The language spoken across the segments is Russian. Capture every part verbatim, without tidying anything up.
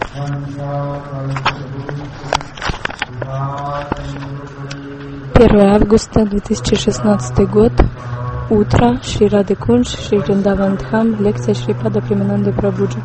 первое августа две тысячи шестнадцатый год. Утро. Шри Рады Кунж, Шри Вриндаван Дхам. Лекция Шрипада Премананды Прабhuджи.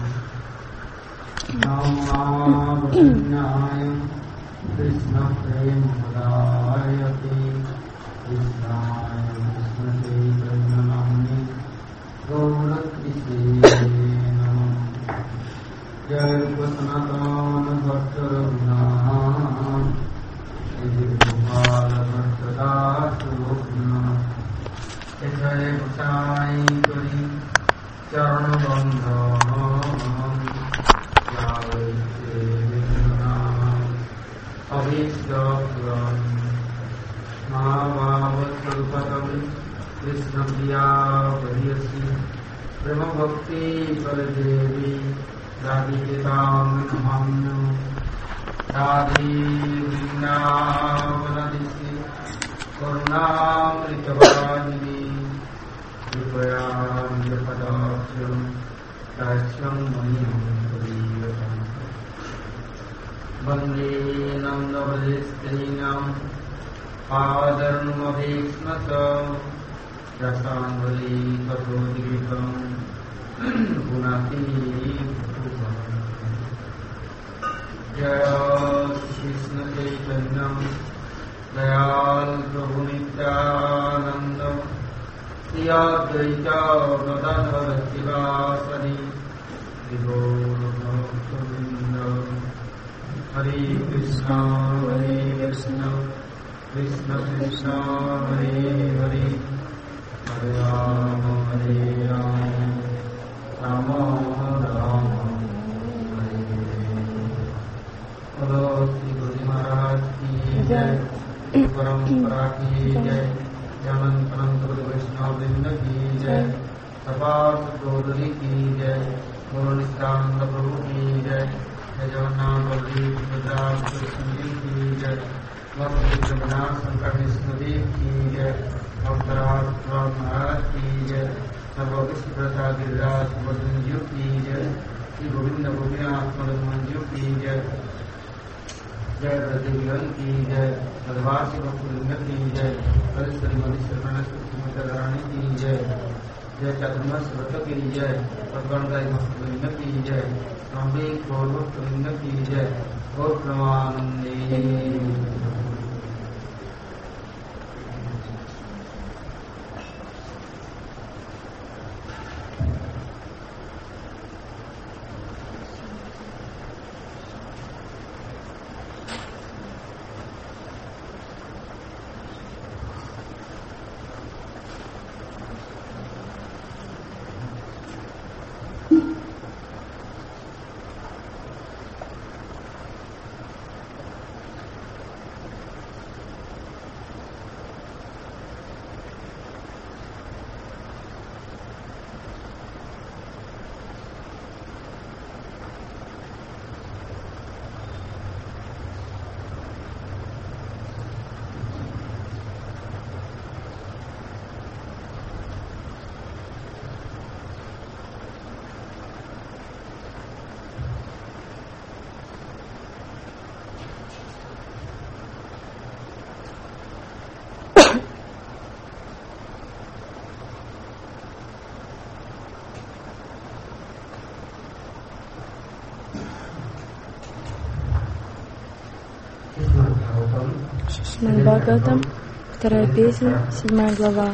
Шримад Бхагаватам, вторая песня, седьмая глава.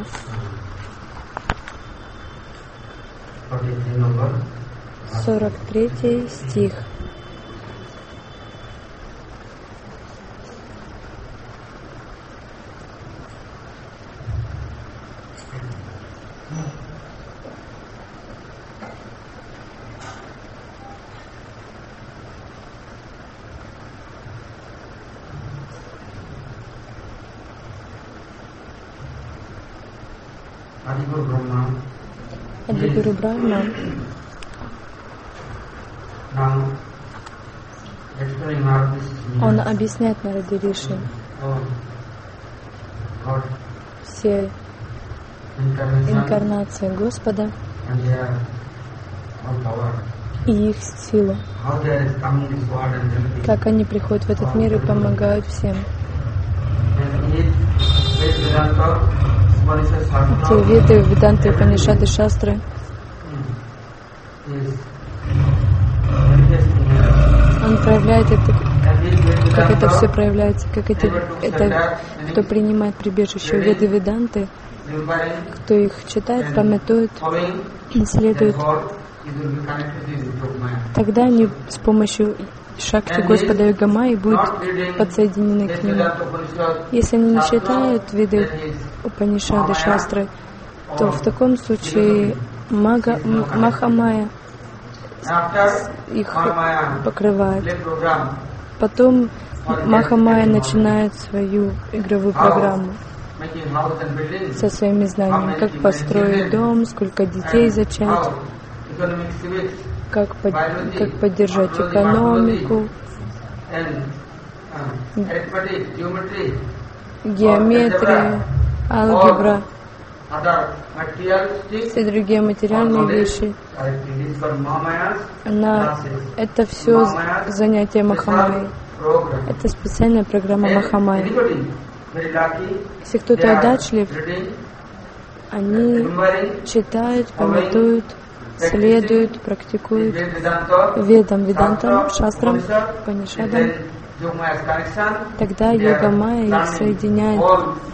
Сорок третий стих. Адигуру Брахма он объясняет Нараде Риши все инкарнации Господа и их силу. Как они приходят в этот мир и помогают всем. Эти Веды, Веданты, Упанишады, Шастры он проявляет это, как это все проявляется, как эти, это, кто принимает прибежище у Веды, Веданты, кто их читает, памятует, следует, тогда они с помощью Шакти Господа Йога-майи будут подсоединены к нему. Если они не читают Веды, Упанишады, Шастры, то в таком случае Мага, Маха-майя их покрывает. Потом Маха-майя начинает свою игровую программу со своими знаниями, как построить дом, сколько детей зачать, как, под, как поддержать экономику, геометрия, алгебра, все другие материальные вещи. Она, это все занятие Маха-майи. Это специальная программа Маха-майи. Если кто-то удачлив, они читают, памятуют, следуют, практикуют Ведам, Ведантам, Шастрам, Панишадам. Тогда Йога-майя их соединяет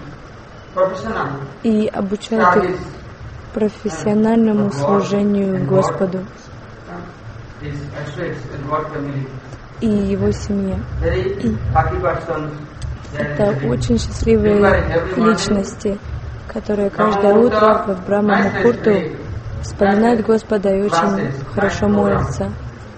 и обучает их профессиональному служению Господу и Его семье. Это очень счастливые личности, которые каждое утро в Брахма-мухурту вспоминают Господа и очень хорошо молятся.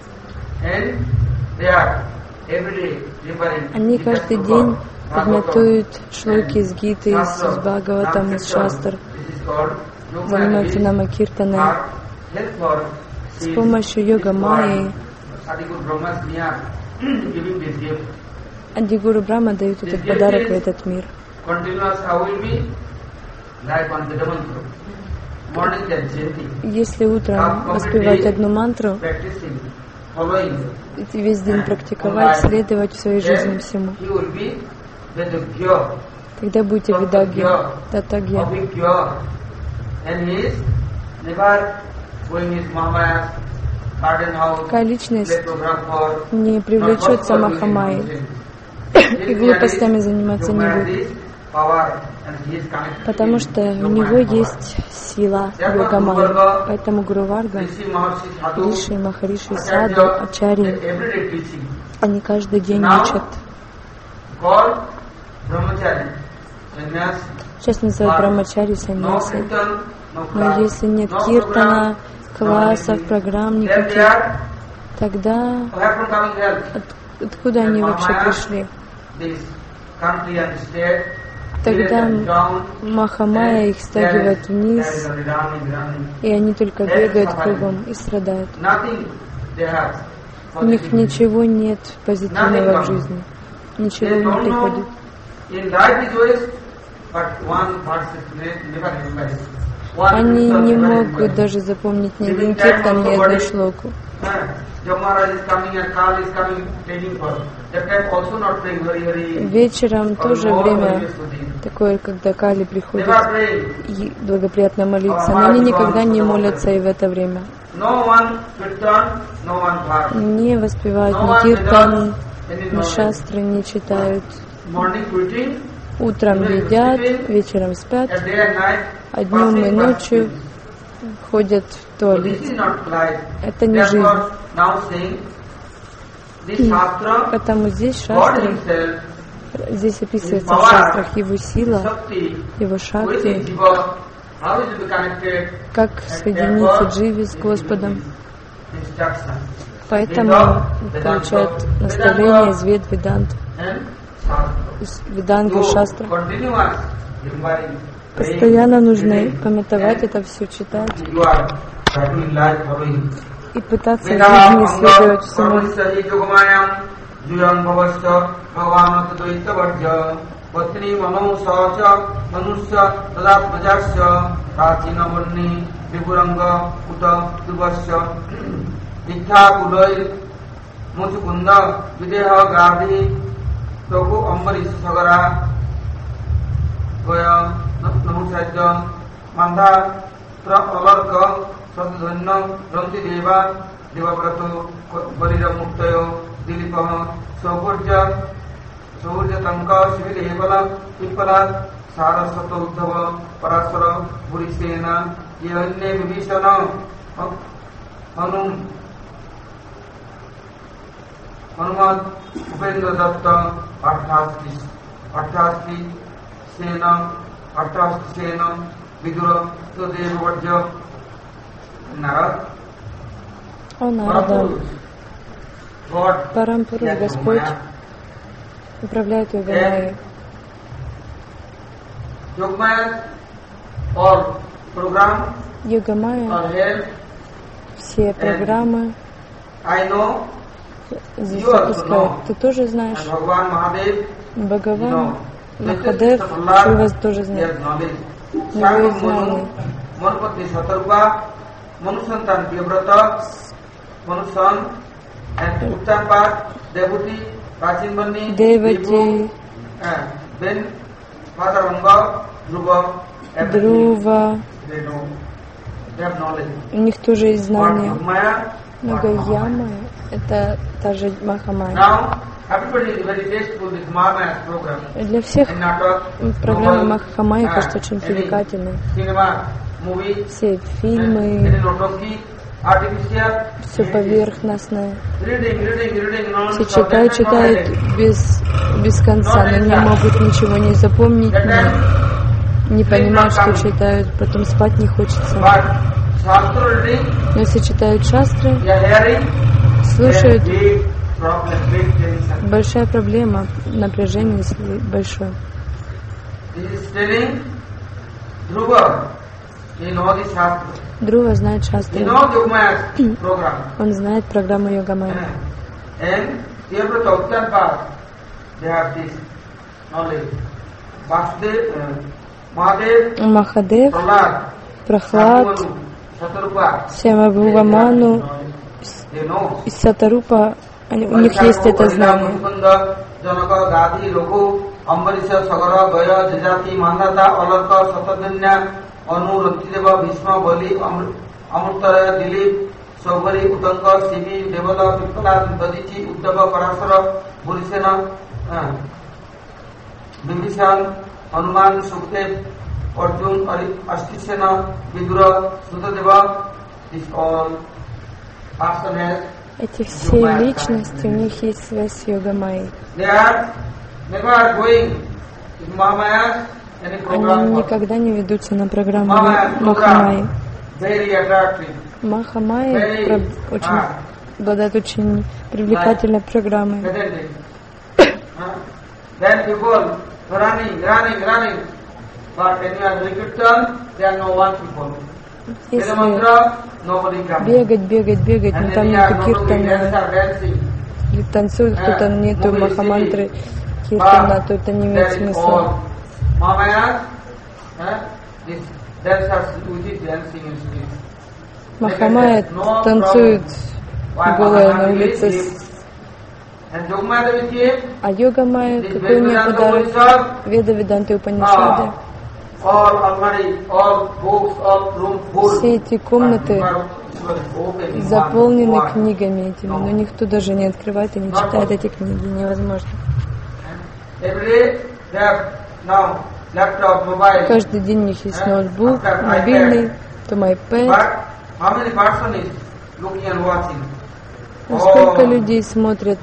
Они каждый день подметуют шлоки из Гиты, из Бхагаватам, из Шастр, занимаются намакиртаной. С помощью Йога-майи Адигуру Брахма дают этот подарок в этот мир. Если утром воспевать одну мантру, и весь день практиковать, следовать в своей жизни всему, тогда будете Ведагья, Татагья. Такая личность не привлечется Маха-майей и глупостями заниматься не будет, потому что у него есть сила Йога-майи. Поэтому Гуру Варга, Риши, Махариши, Саду, Ачарьи, они каждый день учат. Сейчас называют Брамачари, саньяси. Но если нет киртана, классов, программ никаких, тогда от, откуда они вообще пришли? Тогда Маха-майя их стягивает вниз, и они только бегают кругом и страдают. У них ничего нет позитивного в жизни, ничего не приходит. Они не могут даже запомнить ни один киртан, ни одну шлоку. Вечером тоже время такое, когда Кали приходит и благоприятно молиться, но они никогда не молятся и в это время. Не воспевают ни киртан, ни шастры, не читают. Утром едят, вечером спят, а днем и ночью ходят в туалет. Это не жизнь. И потому здесь шастры, здесь описывается в шастрах его сила, его шакти, как соединиться дживи с Господом. Поэтому получают наставление из Вед, Ведант, из Веданги, Шастра. Постоянно нужно памятовать это все, читать и пытаться в жизни исследовать всему. Dikha Kuloi Muchukunda Videha Gandhi Toku Ambarish Sagara Goya Namusajja Manda Alarka Sadhana Ramti Deva Devabrato Barira Muktayo Dilipaha Soburja Soburja Tanka Sivil Hevala Pipala Saraswata Uddhava Parasara Burisena Yehane Vibhishana Hanum Hanuman Upendra Datta Arthasti Arthasti Sena Arthasti Sena Vidura Tadeva Vajja Narad О Нарада, Парампуру, Господь управляет Йогамайей. Йогамайя, все программы здесь запускают. Ты тоже знаешь, Бхагаван, Махадев, вы вас тоже знает. У него есть знания. Manusantan Devrata, Manusan, and Uttanpad, Devuti, Rajinbani, Девати, Ben, Father Ranga, Dhruva, Друва. They know, they have knowledge. У них тоже есть знания. Но Гаяма — это та же Махамайя. Now, everybody is very tasteful with Mahamaya program. Для всех программа Махамайи кажется очень привлекательной. Все фильмы, все поверхностное. Все читают, читают без, без конца, но не могут ничего не запомнить, не, не понимают, что читают, потом спать не хочется. Но если читают шастры, слушают, большая проблема, напряжение большое. Друва знает шастры. Он знает программу Йогамайи. Махадев, Прахлад, Сямабхуваману и Сатарупа, они, у них есть это знание. Анурантидева, Вишма, Бали, Амуртарая, Дилип, Саубари, Утанка, Сиби, Девада, Пиппала, Дадичи, Уddhava, Parasara, Burisena, Bibhishan, Hanuman, Sukhdev, Arjun, Ashtisena, Vidura, Sudadeva, this all person has. Эти все личности, у них есть связь с Йогамайей. They are never going in Mahamaya. Они никогда не ведутся на программу Махамайи. Махамайя очень, обладает очень привлекательной программой. Если бегать, бегать, бегать, но там нету киртана, или танцует кто-то, нету махамантры киртана, то это не имеет смысла. Махамайя танцует голая на улице. А Йогамайя, какой у нее подарок? Веда Веданты Упанишады. Все эти комнаты заполнены книгами этими, но никто даже не открывает и не читает эти книги. Невозможно. Каждый день у них есть ноутбук, мобильный, там iPad. Сколько людей смотрят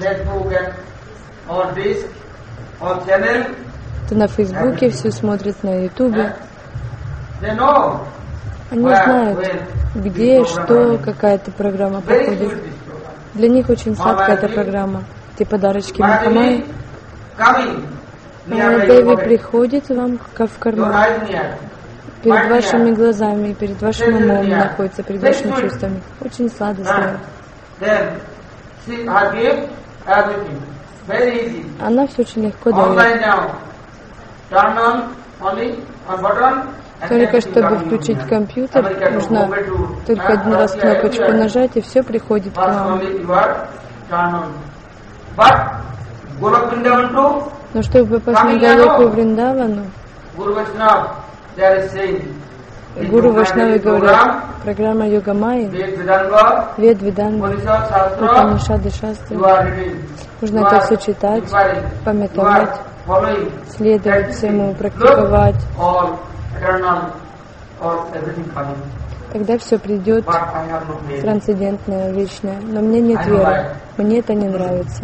то на Фейсбуке, все смотрят на Ютубе. Они знают, где, что, какая-то программа проходит. Для них очень сладкая эта программа. Те подарочки Махамайи. Деви приходит вам как в карман. Перед вашими глазами, перед вашим умом находится, перед вашими чувствами. Очень сладостная. Она все очень легко дает. Только чтобы включить компьютер, нужно только один раз кнопочку нажать, и все приходит к вам. Но чтобы попасть на Галоку Вриндавану, Гуру Вайшнавы говорят, программа Йога Майи, Вед, Веданга, Упанишады, Шастры. Нужно это все читать, памятовать, следовать всему, практиковать. Тогда все придет трансцендентное, вечное. Но мне нет веры, мне это не нравится.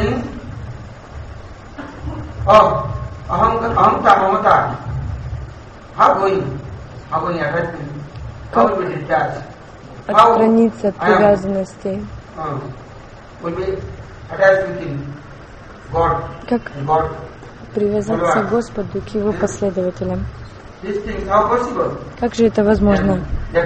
Как отстраниться от привязанностей? Как привязаться к Господу, к Его последователям? Как же это возможно?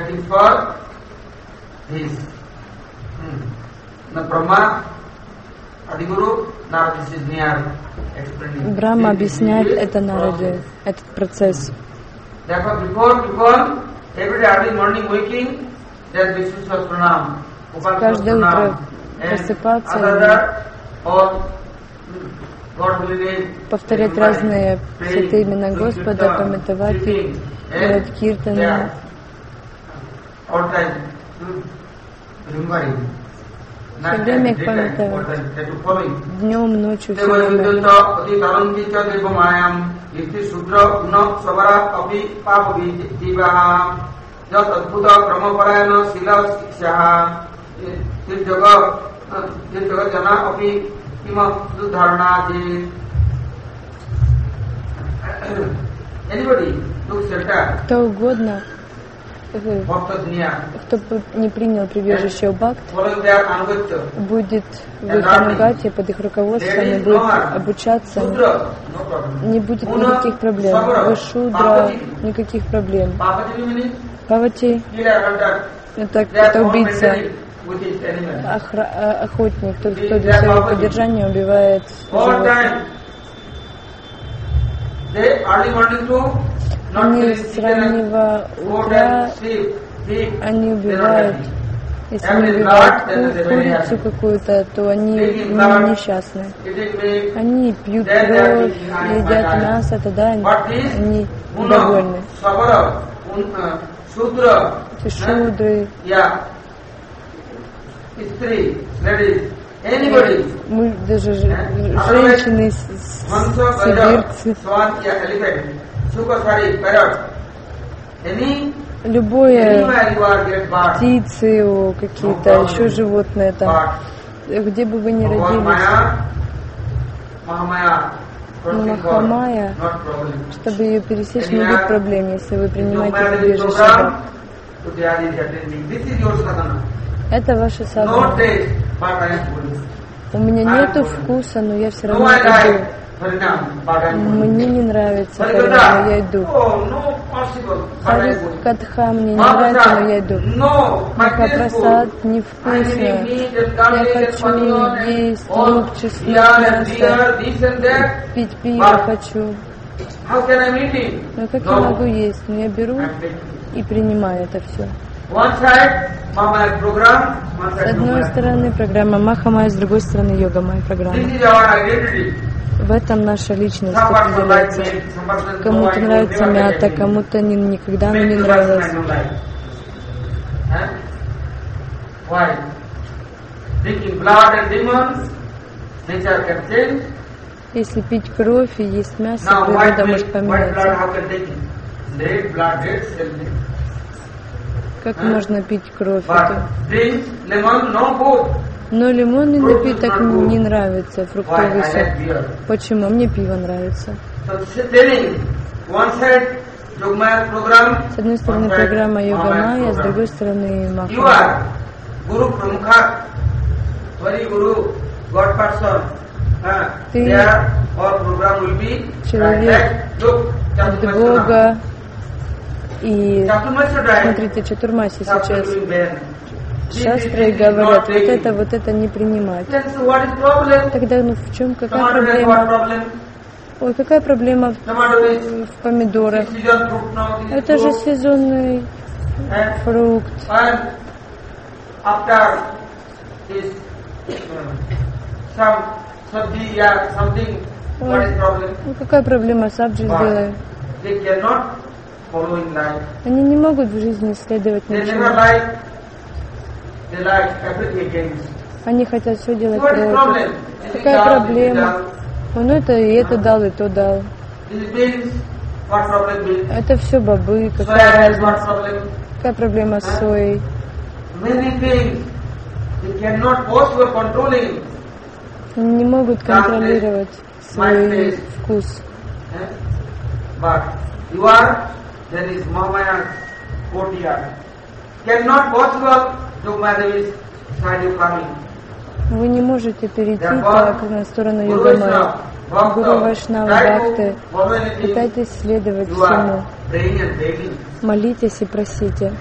Брахма объясняет это Нараде, этот процесс. Каждое утро просыпаться и повторять разные святые имена Господа, памятовать их, делать киртаны. Все время их памятовать. Днем, ночью, все время. Кто угодно, кто не принял прибежище у бхакт, будет в их анугате, под их руководством и будет обучаться, не будет никаких проблем. Вы шудра, никаких проблем. Павати — это, это убийца, охра, охотник, тот, кто для своего поддержания убивает животных. Они с раннего утра, они убивают, если они убивают курицу какую-то, то они несчастны. Они пьют кровь, едят мясо, тогда они, они довольны. Эти шудры, мы даже женщины, сибирцы, любое птицы, какие-то еще животные там, где бы вы ни родились, Махамая, чтобы ее пересечь, не будет проблем, если вы принимаете прибежище. Это ваша садхана. У меня нету вкуса, но я все равно иду. Мне не нравится, но я иду. Хари Катха мне не нравится, но я иду. Махапрасад невкусно. Я хочу есть лук, чеснок, мясо, пить пиво хочу. Но как я могу есть? Но я беру и принимаю это все. С одной стороны программа Махамая, с другой стороны Йога Майя программа. В этом наша личность определяется. Кому-то нравится мята, кому-то не, никогда она не нравилась. Если пить кровь и есть мясо, природа может поменяться. Как можно пить кровь? Но лимонный напиток не нравится, фруктовый сок. Почему? Мне пиво нравится. С одной стороны программа Йога Майя, с другой стороны Маха. Ты человек от Бога. И смотрите, Чатурмаси сейчас. Шастры говорят, вот это, вот это не принимать. Тогда ну в чем, какая проблема? Ой, какая проблема в, в помидорах? Это же сезонный фрукт. Ой, ну какая проблема, сабджи сделаем? Они не могут в жизни следовать ничему. Они хотят все делать против. Какая проблема? Он это и это дал, и то дал. Это все бобы, какая разница? Какая проблема с соей? Они не могут контролировать свой вкус. Вы не можете перейти так на сторону Йога-майи. Гуру Вайшнава Бхакты, пытайтесь следовать всему. Молитесь и просите.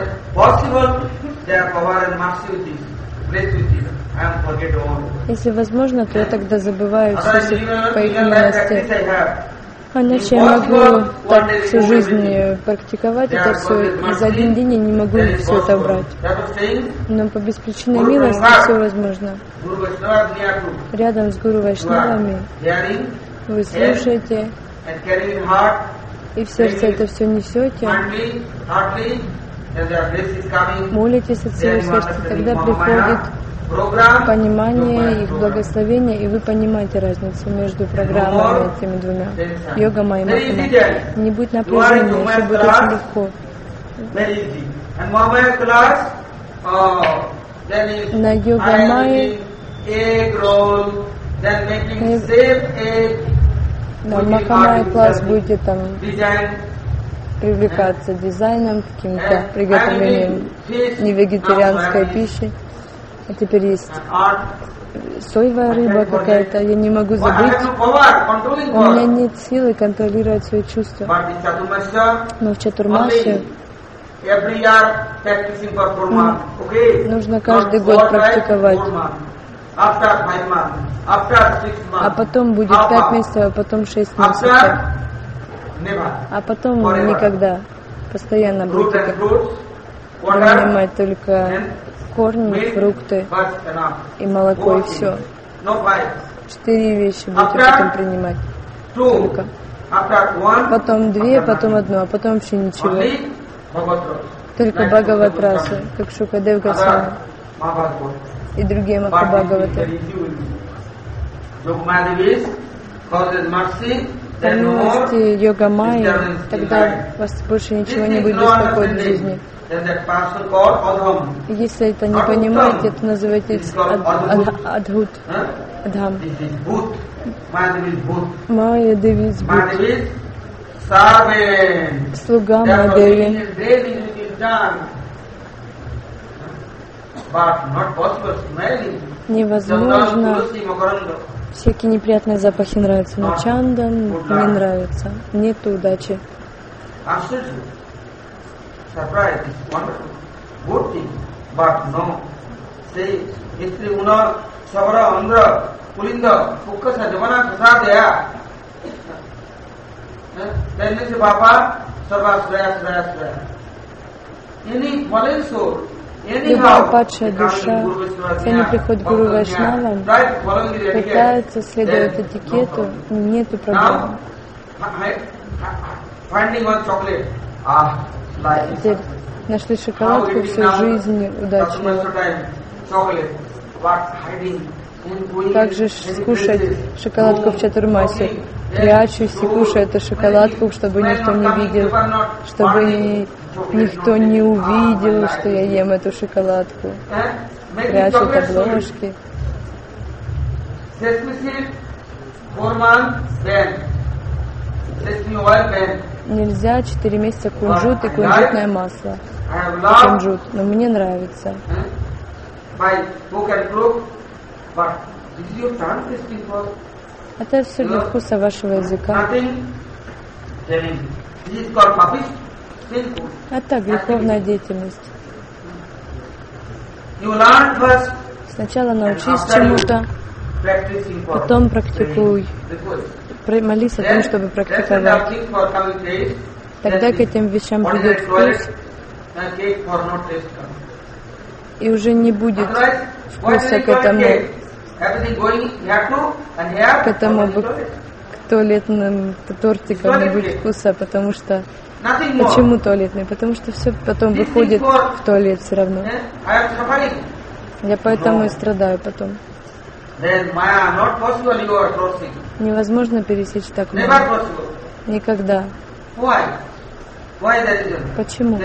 Если возможно, то я тогда забываю все по их милости. Иначе я могу так всю жизнь практиковать это все, и за один день я не могу все это убрать. Но по беспричинной милости все возможно. Рядом с Гуру Вайшнавами вы слушаете и в сердце это все несете, молитесь от всего сердца, тогда приходит понимание, их благословение, и вы понимаете разницу между программами этими двумя. Йога-майя и Махамая. Не будет напряжения, все будет очень легко. На йога-майе, на Махамая класс будете там привлекаться дизайном, каким-то приготовлением невегетарианской пищи. А теперь есть соевая рыба какая-то, я не могу забыть. У меня нет силы контролировать свои чувства. Но в Чатурмаше нужно каждый год практиковать. А потом будет пять месяцев, а потом шесть месяцев. А потом никогда. Постоянно будете принимать только корни, фрукты и молоко, и все. Четыре вещи будете потом принимать. Только. Потом две, потом одно, а потом вообще ничего. Только Бхагават-расу, как Шукадев Госвами и другие Махабхагаваты. По милости Йога-майи, тогда вас больше ничего не будет беспокоить в жизни. Если это не понимаете, то называйте Адхут, Адхам. Майя Деви Бхут. Слуга Майя Деви. Невозможно. Всякие неприятные запахи нравятся, но чандан не нравится. Нету удачи. Любая падшая душа, если они приходят к Гуру Вайшнавам, пытаются следовать этикету, нету проблем. Теперь нашли шоколадку, всю жизнь удачливо. Как же скушать шоколадку в Чатурмасе? Прячусь и кушаю эту шоколадку, чтобы никто не видел, чтобы никто не увидел, что я ем эту шоколадку. Прячут обложки. Нельзя четыре месяца кунжут и кунжутное масло. Кунжут. Но мне нравится. Это все для вкуса вашего языка. Это греховная деятельность. Сначала научись чему-то, потом практикуй. молись о том, чтобы практиковать. Тогда к этим вещам придет вкус, и уже не будет вкуса к этому, к этому к туалетным тортикам не будет вкуса, потому что почему туалетный? Потому что все потом выходит в туалет все равно. Я поэтому и страдаю потом. Невозможно пересечь так много. Никогда. Почему?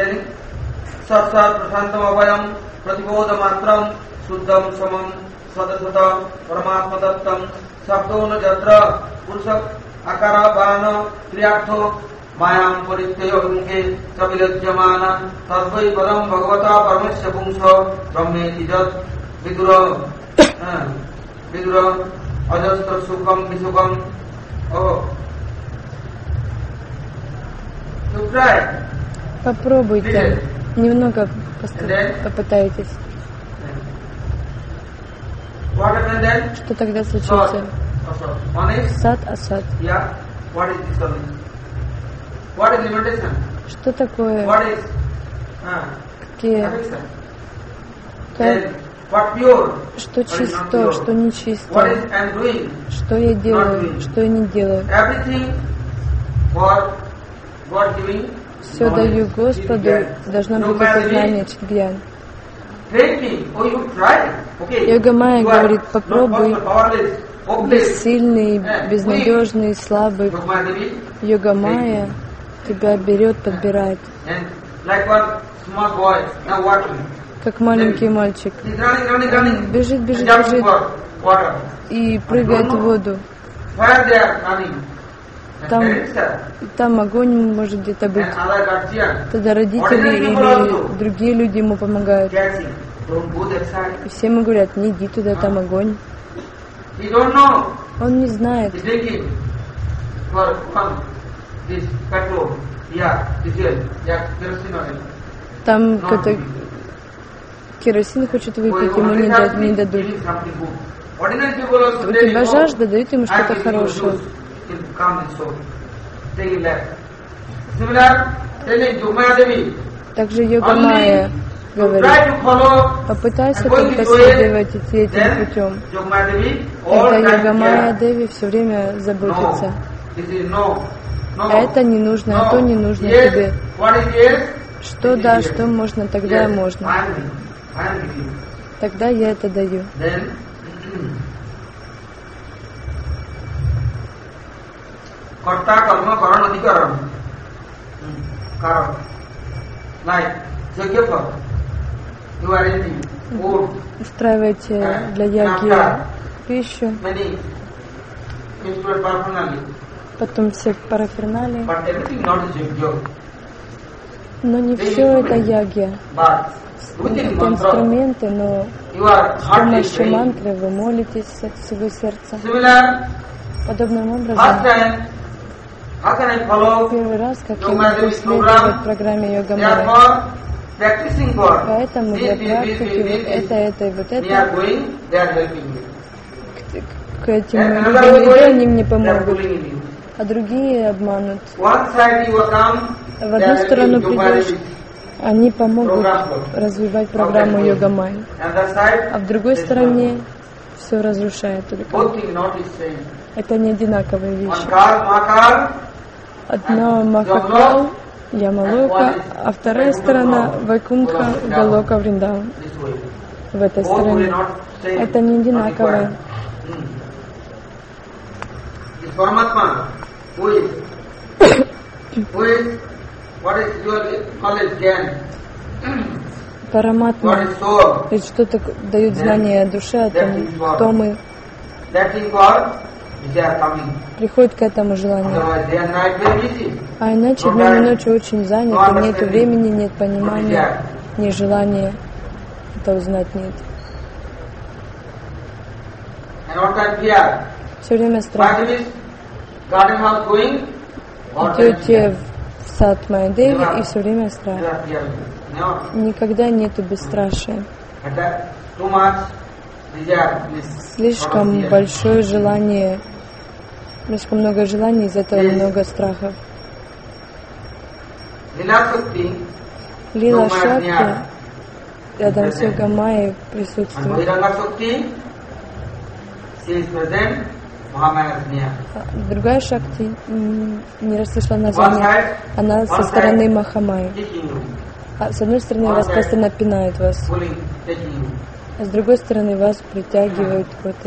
Mayam Puriteyo Unke Sabilajamana Tadvai Padam Bhagavata Paramisya Pumsa Brahme Tijat Vidura Vidura Ajastra Sukham Visukam. Oh, you try. Попробуйте. Немного попытайтесь. Что тогда случится? Сад асад. Что такое? Какие? Как? Что чисто, что нечисто? Что я делаю, что я не делаю? Все даю Господу, должно быть это знание Чидгьян. Йога Майя говорит, попробуй, бессильный, безнадежный, слабый. Йога Майя тебя берет, подбирает. Как маленький мальчик. Он бежит, бежит, бежит и прыгает в воду. Там, там огонь может где-то быть. Тогда родители или другие люди ему помогают. И все ему говорят, не иди туда, там огонь. Он не знает. Там кто-то керосин хочет выпить, ему не, дад, не дадут. У тебя жажда, дают ему что-то хорошее. Также Йога Майя говорит, попытайся только следовать этим путем. Тогда Йога Майя Деви все время заботится. А это не нужно, а то не нужно тебе. Что да, что можно, тогда можно. Тогда я это даю. Karta karma karan adhikaran. Karan. Like Jagyapur. You are eating food. Устраивайте для яги пищу. Потом все параферналии. Но не все это ягья. Это инструменты, но с помощью мантры вы молитесь от всего сердца. Подобным образом, первый раз, как я могу следовать программе Йога Майя. Поэтому для практики вот это, это и вот это, к, к этим людям они мне помогут, а другие обманут. В одну сторону придешь, они помогут развивать программу Йога Майя, а в другой стороне все разрушает только. Это не одинаковые вещи. Одна Махакал, Ямалока, а вторая сторона Вайкунтха, Галока, Вриндаван. В этой стороне. Это не одинаковое. Параматма, то есть что-то дают знание о душе, о том, кто мы. Приходит к этому желанию. А иначе днем и ночью очень заняты, нет времени, нет понимания, нет желания это узнать нет. Все время страх. Идете в сад Майя-Деви и все время страх. Никогда нету бесстрашия. Слишком большое желание Слишком много желаний, из этого много страхов. Лила Шакти рядом с Йога Майей присутствует. Другая Шакти, не расслышала название, она со стороны Махамайи. А с одной стороны вас постоянно пинает вас, а с другой стороны вас притягивает какой-то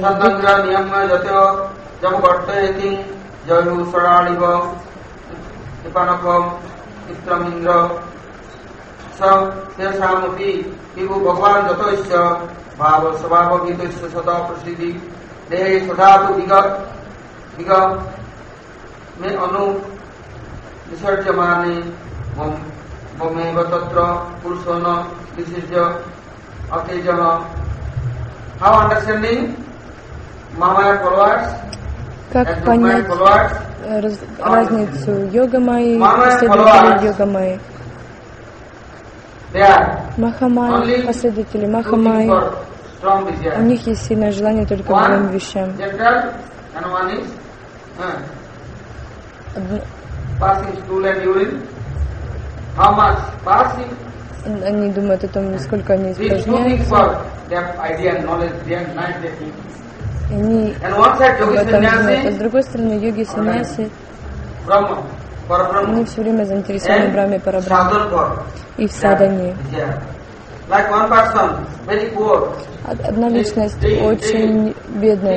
Как понять раз, разницу Йога Майи и последователей Йога Майи? Махамайи, последователи Махамайи, у них есть сильное желание только к двум вещам. Они думают о том, сколько они испражняются. И они об этом думают. А с другой стороны, йоги саньяси, они все время заинтересованы в Брахме Парабрахме и в садхане. Одна личность очень бедная.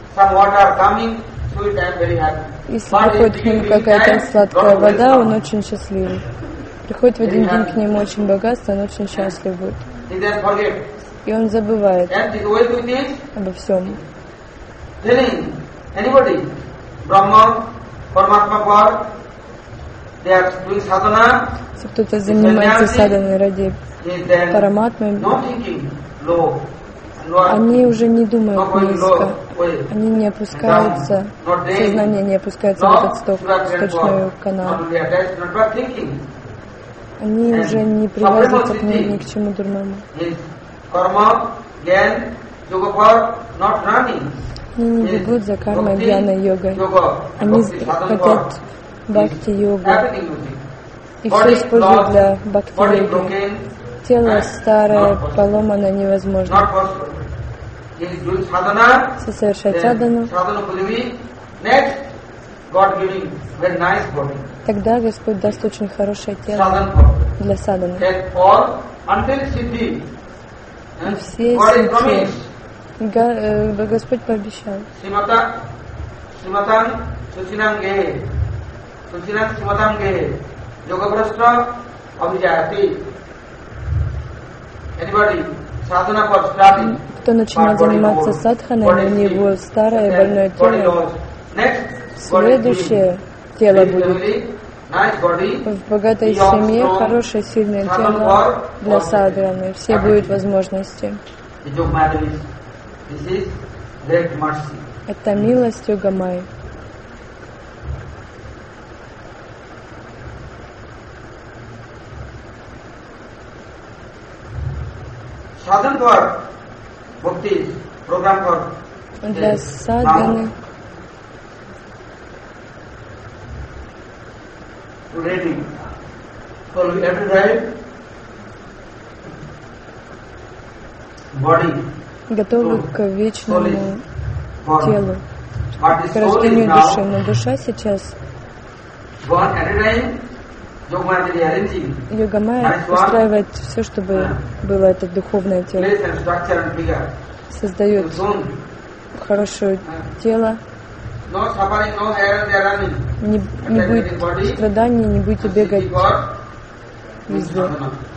Если приходит к нему какая-то сладкая вода, он очень счастливый. Приходит в один день к нему очень богатство, он очень счастлив будет. И он забывает обо всем. Если кто-то занимается саданой ради Параматмы, они уже не думают низко, они не опускаются, сознание не опускается в этот сток, сточную канал. Они уже не привязываются к ней ни к чему дурному. Они не бегут за кармой, гьяной, йогой. Они хотят бхакти-йогу. И все используют для бхакти-йоги. Тело старое, поломано, невозможно. Совершать садану. Тогда Господь даст очень хорошее тело для садханы. И все ситхи Господь пообещал. Кто начинает заниматься садханой, у него старое больное тело. Следующее тело будет в богатой семье, хорошее, сильное тело для садханы. Все будут возможности. Это милость Йога Майи. Для садханы готовы к вечному телу, к рождению души. Но душа сейчас, Йога Майя устраивает все, чтобы было это духовное тело, создает хорошее тело, не, не будет страданий, не будете бегать везде.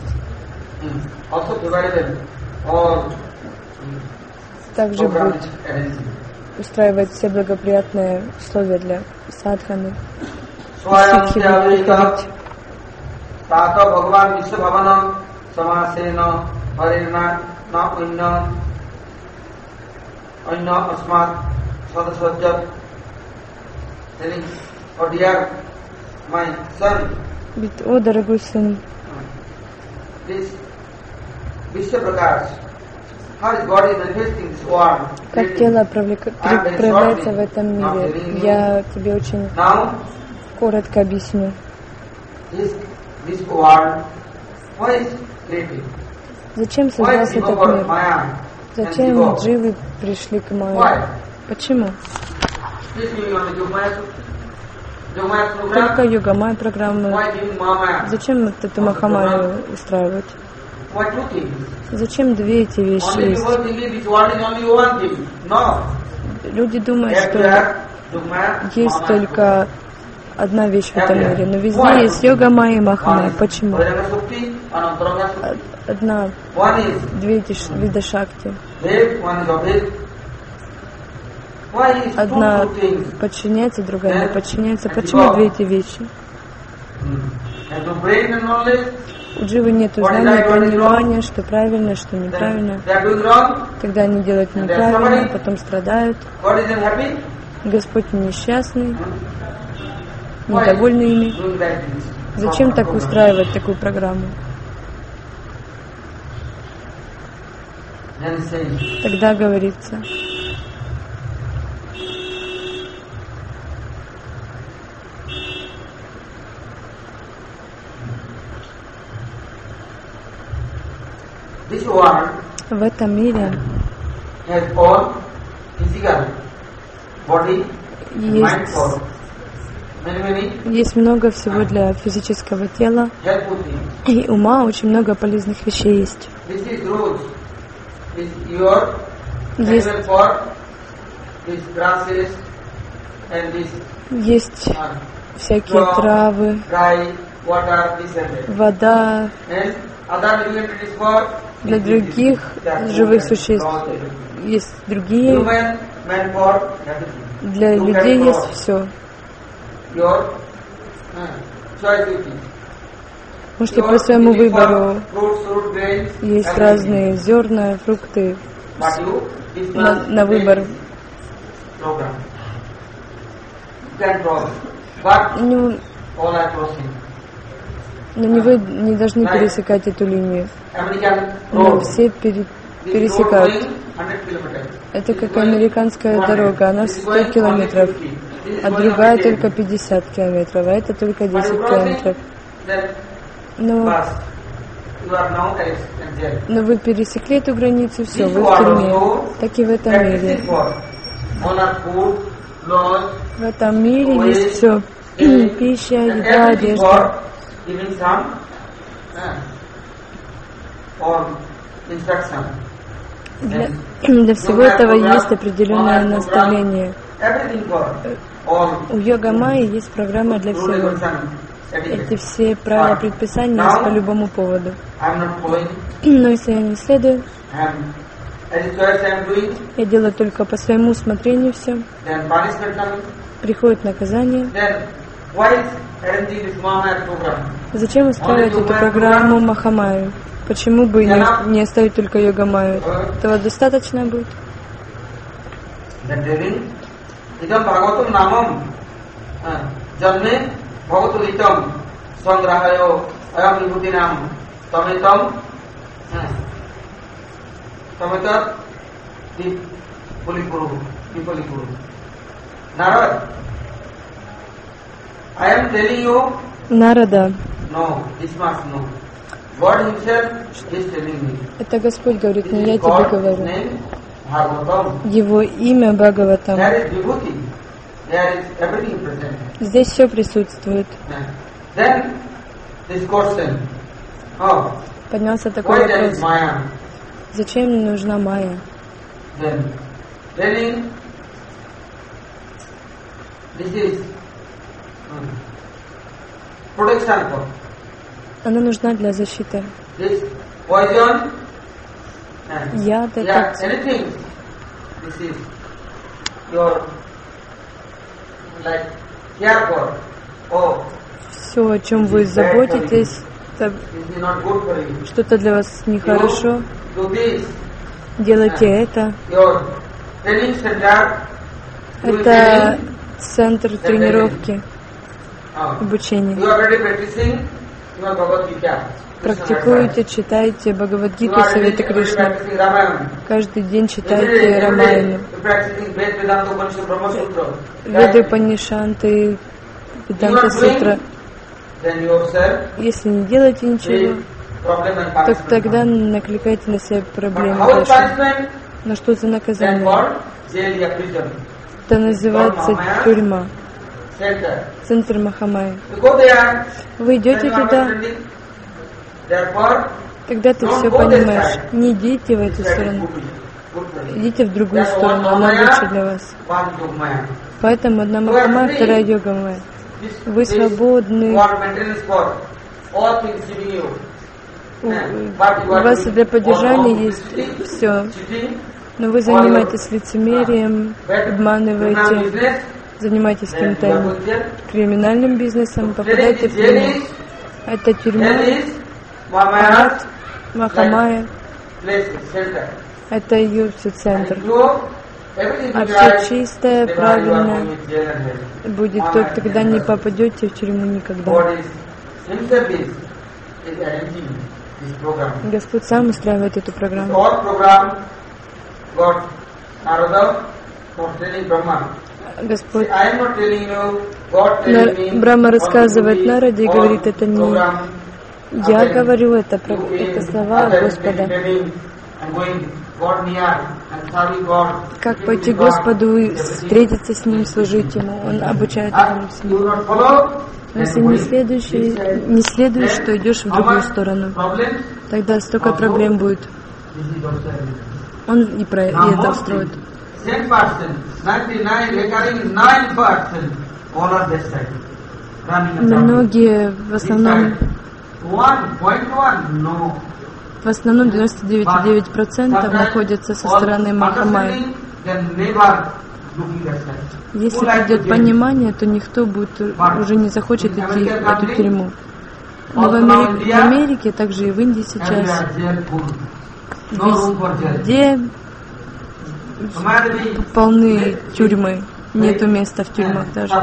Также будет устраивать все благоприятные условия для садханы. Ситхи будут приходить. Говорит: о, дорогой сын, как тело проявляется в этом мире. Я тебе очень коротко объясню. Зачем создался этот мир? Зачем дживы пришли к Майе? Почему? Только йога-майя программы. Зачем вот эту Махамайю устраивать? Зачем две эти вещи есть? Люди думают, что есть только одна вещь в этом мире, но везде есть йога-майя и Махамайя. Почему? Одна, две эти вида шакти. Одна подчиняется, другая не подчиняется. Почему две эти вещи? У дживы нет знания, понимания, что правильно, что неправильно. Когда они делают неправильно, потом страдают. Господь несчастный, недовольный ими. Зачем так устраивать такую программу? Тогда говорится, в этом мире есть, есть много всего для физического тела, и ума очень много полезных вещей есть. Есть, есть всякие травы, вода. Для других живых существ есть другие. Для людей есть все. Можете по своему выбору. Есть разные зерна, фрукты на, на выбор. Не, но не вы не должны пересекать эту линию. Но все пере, пересекают. Это как американская дорога, она сто километров, а другая только пятьдесят километров, а это только десять километров. Но, но вы пересекли эту границу, все, вы в тюрьме. Так и в этом мире. В этом мире есть все. Пища, еда, одежда. Для, для всего этого есть определенное наставление. У йога-майи есть программа для всего. Эти все правила, предписания есть по любому поводу. Но если я не следую, я делаю только по своему усмотрению все, приходит наказание. Зачем устраивать эту программу Махамайю? Почему бы не, не оставить только йога-майю? Этого достаточно будет? Нарада. Это Господь говорит, не я тебе говорю. Его имя Бхагаватам. Здесь все присутствует. Поднялся такой вопрос. Зачем нужна майя? Она нужна для защиты. Яд этот. Все, о чем вы заботитесь, это что-то для вас нехорошо. Делайте это. Это центр тренировки, обучения. практикуете, читаете Бхагавад-гиту, Советы Кришны. Каждый день читайте Рамаяну. Веды Панишанты, Веданта Сутра. Если не делаете ничего, то тогда накликайте на себя проблемы дальше. Но что за наказание? Это называется тюрьма. Центр Махамайи. Вы идете туда, когда ты все понимаешь. Не идите в эту сторону. Идите в другую сторону, она лучше для вас. Поэтому одна Махамайя, вторая йога Майя. Вы свободны. У вас для поддержания есть все. Но вы занимаетесь лицемерием, обманываете, занимаетесь каким-то криминальным бизнесом, попадаете в тюрьму. Это тюрьма, ад, Махамайя. Это ее все центр. А все чистое, правильное будет только тогда не попадете в тюрьму никогда. Господь сам устраивает эту программу. Господь Брахма рассказывает Нараде и говорит, это не я говорю, это, это слова Господа. Как пойти к Господу и встретиться с Ним, служить Ему. Он обучает этому всему. Но если не следуешь, не следуешь, что идешь в другую сторону, тогда столько проблем будет. Он и, про, и это устроит. Многие в основном в основном девяносто девять целых девять десятых процента находятся со стороны Махамайи. Если придет понимание, то никто будет, уже не захочет идти в эту тюрьму. Но в Америке, в Америке, также и в Индии сейчас, везде полны тюрьмы. Нету места в тюрьмах даже.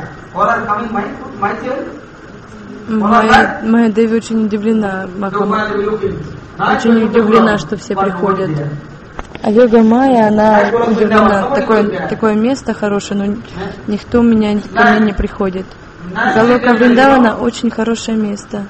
Майя, Майя Деви очень удивлена, Махама. Очень удивлена, что все приходят. А йога Майя, она удивлена. Такое, такое место хорошее, но никто меня, никто меня не приходит. Галока Вриндавана очень хорошее место.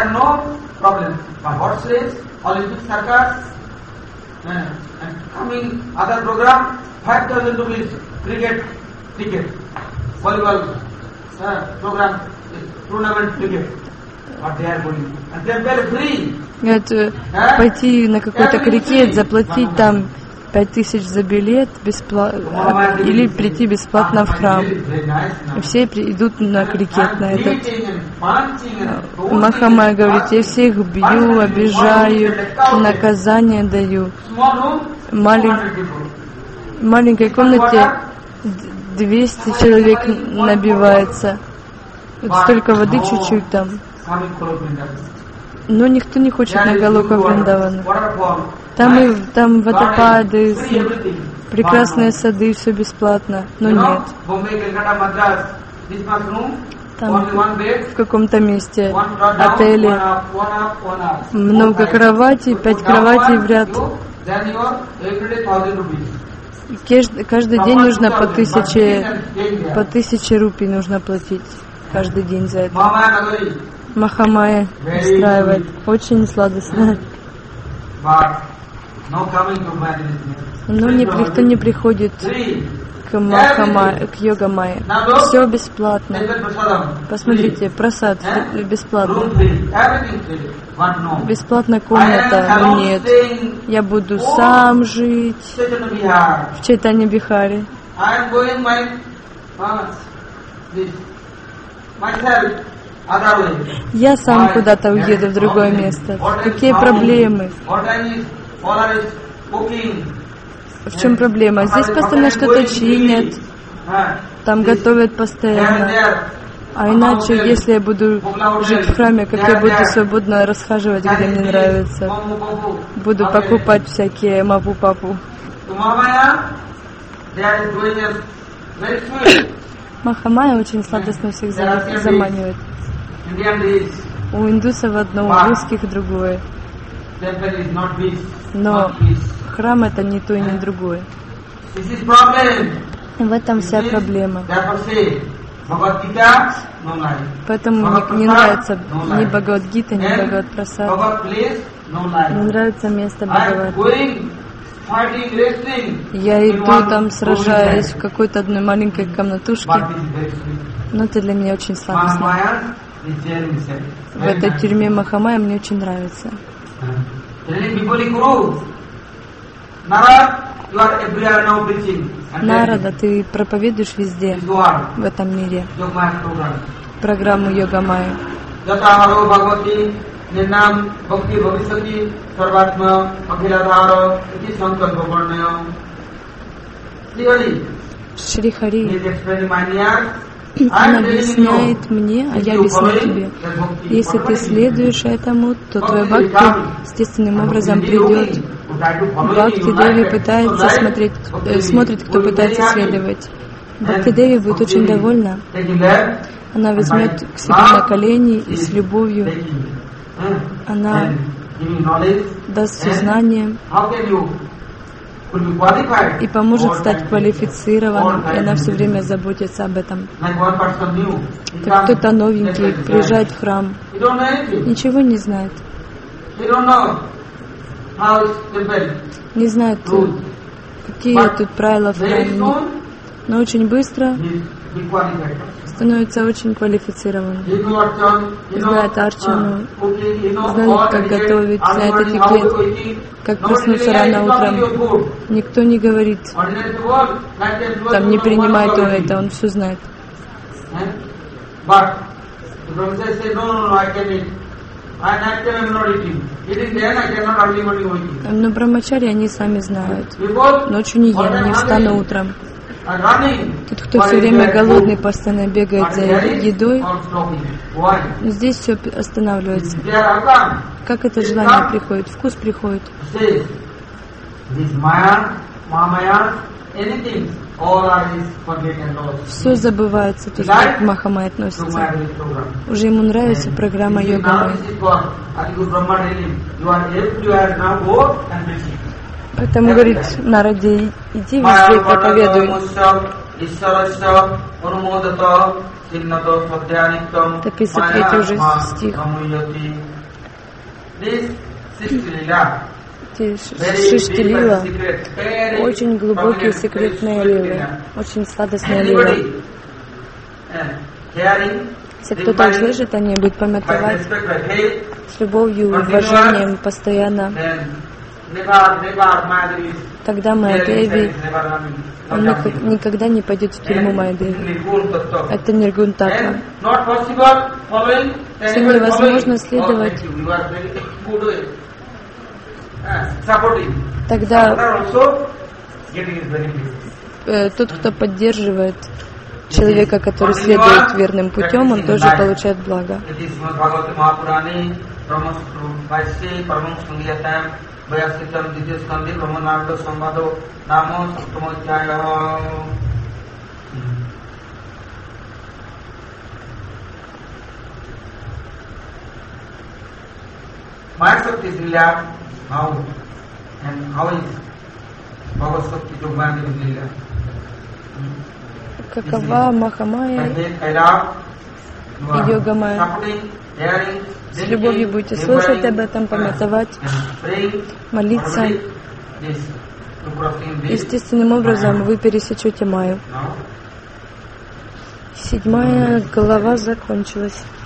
Говорят, пойти на какой-то крикет, заплатить там пять тысяч за билет бесплатно, или прийти бесплатно в храм. И все идут на крикет, на этот. Махамайя говорит, я всех бью, обижаю, наказание даю. Малень... В маленькой комнате двести человек набивается. Вот столько воды чуть-чуть там. Но никто не хочет на Галока Вриндавана. Там и там водопады, прекрасные сады, все бесплатно, но нет. Там в каком-то месте отеле много кроватей, пять кроватей в ряд. Каждый день нужно по тысяче, по тысяче рупий нужно платить каждый день за это. Махамайя устраивает. Очень сладостно. Но никто не приходит к Махамайе, к йога Майе. Все бесплатно. Посмотрите, прасад бесплатно. Бесплатная комната, но нет. Я буду сам жить в Чайтанья Бихаре. Я сам куда-то уеду в другое место. Какие проблемы? В чем проблема? Здесь постоянно что-то чинят, там готовят постоянно. А иначе, если я буду жить в храме, как я буду свободно расхаживать, где мне нравится, буду покупать всякие мапу-папу. Махамайя очень сладостно всех заманивает. У индусов одно, у русских другое. Но храм это не то и не другое. В этом вся проблема. Поэтому мне не нравится ни Бхагавад-гита, ни Бхагавад-прасад. Мне нравится место Бхагавад. Я иду там, сражаюсь в какой-то одной маленькой комнатушке, но это для меня очень сладостно. В этой тюрьме Махамая мне очень нравится. Нарада, ты проповедуешь везде, в этом мире, программу Йога Майя. Нинам бхакти бхависати сарватма акиладхара ити санкалпа варнaya. Шри Хари, он объясняет мне, а я объясню тебе. Если ты следуешь этому, то твой бхакти естественным образом придет. Бхакти Деви пытается смотреть, э, смотрит, кто пытается следовать. Бхакти Деви будет очень довольна. Она возьмет к себе на колени и с любовью она даст все знания и поможет стать квалифицированным, и она все время заботится об этом. Как кто-то новенький приезжает в храм, ничего не знает, не знает, какие тут правила в храме, но очень быстро становится очень квалифицированным. Знает арчану, знает, как готовить, знает этикет, как проснуться рано утром. Никто не говорит, там не принимает он это, он все знает. Но брамачари, они сами знают. Ночью не ем, не встану утром. Тот, кто все время голодный, постоянно бегает за едой, но здесь все останавливается. Как это желание приходит, вкус приходит. Все забывается, то, что к Махамае относится. Уже ему нравится программа Йога Майя. Поэтому говорит Нараде, иди везде, проповедуй. Описывает третий уже стих. Шишти лила, очень глубокие секретные лилы, очень сладостные лилы. Если кто-то услышит, они будут памятовать с любовью, уважением, постоянно. Тогда Майя-деви, он никогда не пойдет в тюрьму Майя-деви. Это Ниргун-татва. Все невозможно следовать. Тогда э, тот, кто поддерживает человека, который следует верным путем, он тоже получает благо. Какова Махамая и Йога Майя? С любовью будете слушать об этом, памятовать, молиться. Естественным образом вы пересечете Майю. Седьмая глава закончилась.